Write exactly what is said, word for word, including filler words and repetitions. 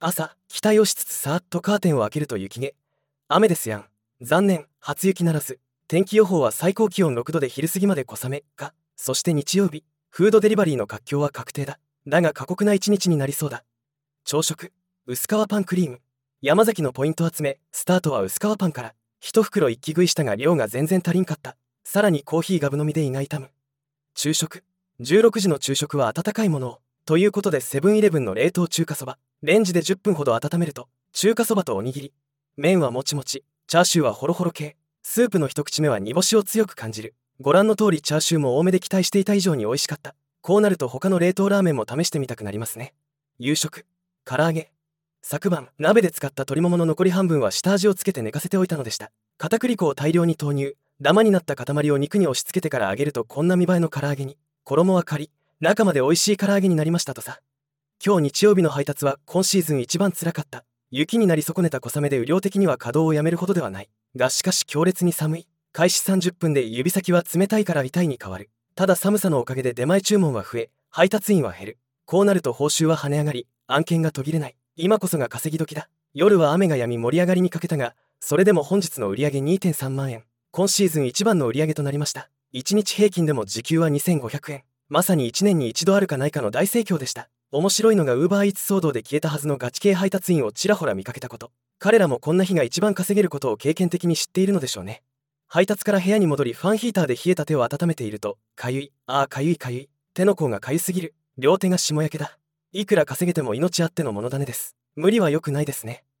朝、期待をしつつさーっとカーテンを開けると雪毛。雨ですやん。残念、初雪ならず。天気予報は最高気温ろくどで昼過ぎまで小雨か。そして日曜日、フードデリバリーの活況は確定だ。だが過酷な一日になりそうだ。朝食、薄皮パンクリーム。山崎のポイント集め、スタートは薄皮パンから。一袋一気食いしたが量が全然足りんかった。さらにコーヒーガブ飲みで胃が痛む。昼食、じゅうろくじの昼食は温かいものを。ということでセブンイレブンの冷凍中華そば。レンジでじゅっぷんほど温めると、中華そばとおにぎり。麺はもちもち、チャーシューはホロホロ系。スープの一口目は煮干しを強く感じる。ご覧の通りチャーシューも多めで期待していた以上に美味しかった。こうなると他の冷凍ラーメンも試してみたくなりますね。夕食、唐揚げ。昨晩、鍋で使った鶏ももの残り半分は下味をつけて寝かせておいたのでした。片栗粉を大量に投入。ダマになった塊を肉に押し付けてから揚げるとこんな見栄えの唐揚げに。衣はカリッ、中まで美味しい唐揚げになりましたとさ。今日日曜日の配達は今シーズン一番辛かった。雪になり損ねた小雨で雨量的には稼働をやめるほどではない。がしかし強烈に寒い。開始さんじゅっぷんで指先は冷たいから痛いに変わる。ただ寒さのおかげで出前注文は増え、配達員は減る。こうなると報酬は跳ね上がり、案件が途切れない。今こそが稼ぎ時だ。夜は雨が止み盛り上がりに欠けたが、それでも本日の売上 にてんさんまんえん。今シーズン一番の売上となりました。いちにち平均でも時給はにせんごひゃくえん。まさにいちねんに一度あるかないかの大盛況でした。面白いのが Uber Eats 騒動で消えたはずのガチ系配達員をちらほら見かけたこと。彼らもこんな日が一番稼げることを経験的に知っているのでしょうね。配達から部屋に戻りファンヒーターで冷えた手を温めていると、かゆい、ああかゆいかゆい、手の甲がかゆすぎる、両手が霜焼けだ。いくら稼げても命あってのもの種です。無理は良くないですね。